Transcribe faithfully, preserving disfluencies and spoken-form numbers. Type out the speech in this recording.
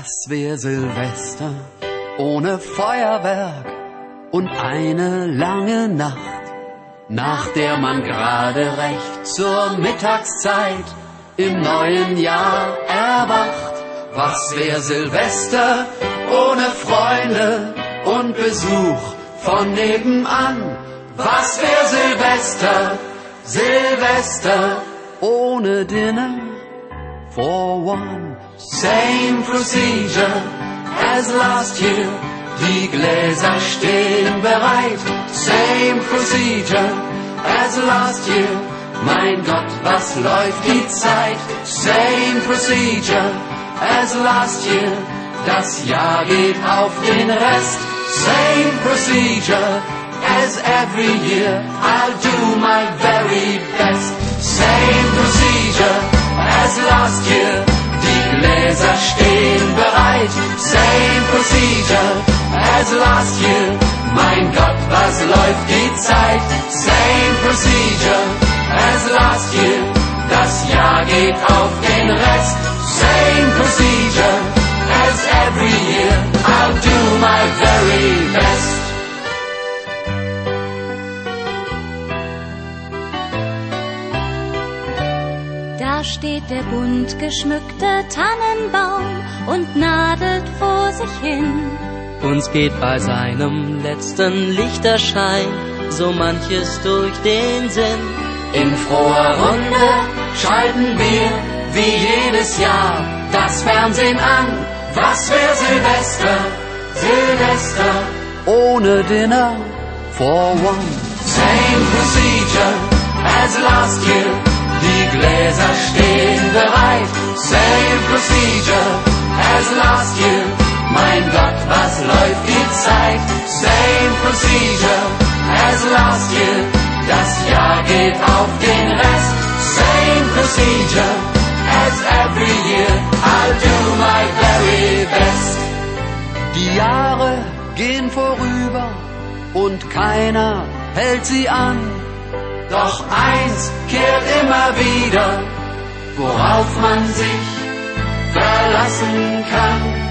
Was wär Silvester ohne Feuerwerk und eine lange Nacht, nach der man gerade recht zur Mittagszeit im neuen Jahr erwacht? Was wär Silvester ohne Freunde und Besuch von nebenan? Was wär Silvester, Silvester ohne Dinner for one? Same procedure as last year, die Gläser stehen bereit. Same procedure as last year, mein Gott, was läuft die Zeit? Same procedure as last year, das Jahr geht auf den Rest. Same procedure as every year, I'll do my very best. Same procedure as last year, die Gläser stehen bereit. Same procedure as last year, mein Gott, was läuft die Zeit? Same procedure as last year, das Jahr geht auf den Rest. Same procedure as every year, I'll do my very best. Da steht der bunt geschmückte Tannenbaum und nadelt vor sich hin. Uns geht bei seinem letzten Lichterschein so manches durch den Sinn. In froher Runde schalten wir wie jedes Jahr das Fernsehen an. Was wär Silvester, Silvester ohne Dinner for one? Same procedure as last year, die Gläser stehen bereit. Same procedure as last year, mein Gott, was läuft die Zeit? Same procedure as last year, das Jahr geht auf den Rest. Same procedure as every year, I'll do my very best. Die Jahre gehen vorüber und keiner hält sie an. Doch eins kehrt immer wieder, worauf man sich verlassen kann.